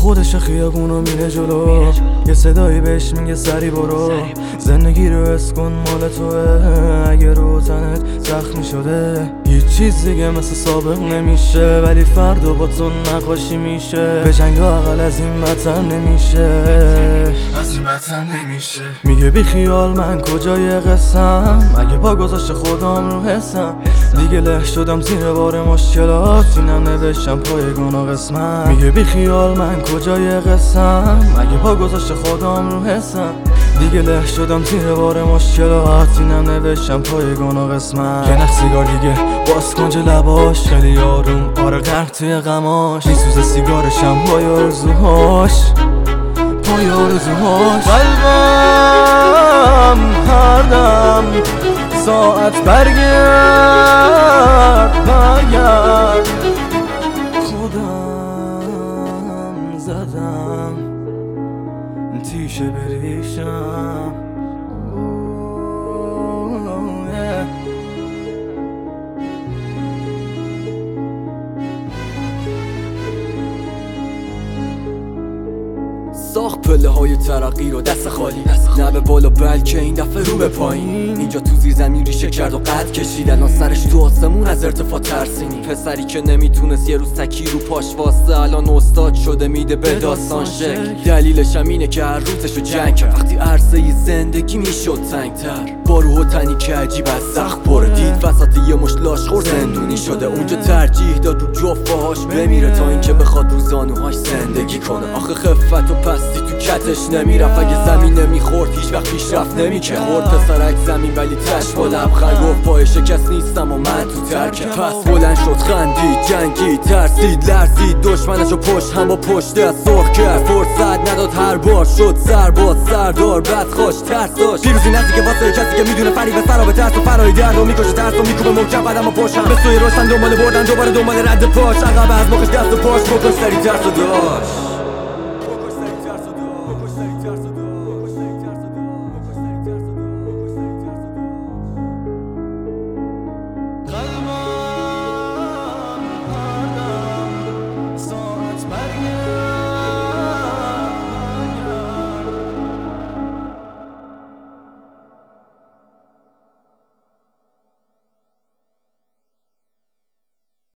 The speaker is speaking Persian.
خودش خیابونو میره جلو، یه صدایی بهش میگه سری برو، زندگی رو حس کن مال توه، اگه رو تنت زخمی شده هیچ چیز دیگه مثل سابق نمیشه، ولی فردا با تو نقاشی میشه، به جنگ اقل از این بدتر نمیشه، از این بدتر نمیشه. میگه بی خیال من کجای قسم، اگه پا گذاشت خودم رو حسم، دیگه له شدم زیر بار مشکلات، اینم نوشتم پای گناه قسمت. میگه بی خیال من کجای قسم، اگه پا گذاشت خودم رو حسم، دیگه له شدم زیر بار مشکلات، اینم نوشتم پای گناه قسمت. یه نخ سیگار دیگه باز کنج لباش، خیلی آروم آره غرق توی غماش، میسوزه سیگارشم با آرزوهاش، پای آرزوهاش. قلبم هر دم ساعت برگرد خودم زدم تیشه بریشم. ساخت پله های ترقی رو دست خالی، نه به بالا بلکه این دفعه رو به پایین. اینجا تو زیر زمین ریشه کرد و قد کشید، الان سرش تو آسمون از ارتفاع ترسینی. پسری که نمیتونست یه روز تکی رو پاش واسه، الان استاد شده میده به داستان شکل. دلیلش هم اینه که هر روزشو جنگ کرد، وقتی عرصه زندگی میشد تنگتر، با روح و تنی که عجیب از زخم پره، دید وسط یه مشت لاشخور زندونی شده، اونجا ترجیح داد رو جفاهاش بمیره تا اینکه بخواد رو زانوهاش زندگی کنه. آخه خفت و پستی تو کتش نمیرفت، اگه زمین نمیخورد هیچ وقت پیشرفت نمیکرد. خورد پسرک زمین ولی تش با لبخند گفت پای شکست نیستم و من تو ترکم. پس بلند شد خندید، جنگید، ترسید، لرزید، دشمنشو پشت هم با پشت از سرخ کرد، فرصت نداد هر بار شد سرباز سردار، بد خوش ترس داشت. پیروزی نزدیک که واسه کسی که میدونه فریب سرا به ترس و فرای درد و میکشه ترس و میکوبه محکم بعدم و پشتم به سوی رشتن، دنبال بردن دوباره دنبال رد پاش، عقب از مخش دست و پاش بکن سری ترس و داشت.